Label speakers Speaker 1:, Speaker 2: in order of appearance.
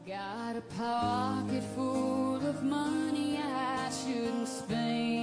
Speaker 1: Got a pocket full of money I shouldn't spend.